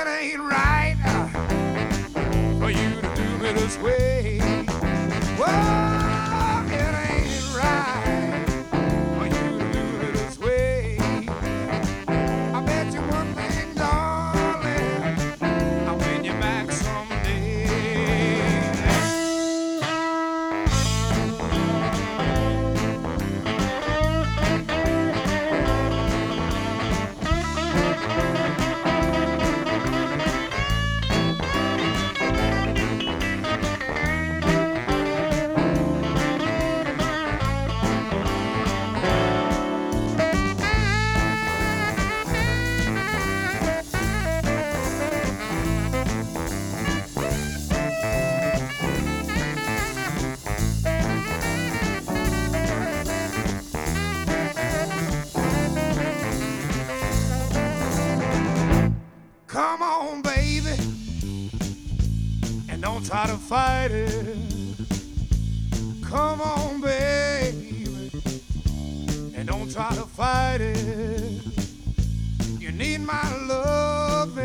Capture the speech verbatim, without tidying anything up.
ain't right uh, for you to do me this way. Whoa, it ain't right for you to do me this way. I bet you one thing, darling, I'll win you back someday. Come on, baby, and don't try to fight it. Come on, baby, and don't try to fight it. You need my love,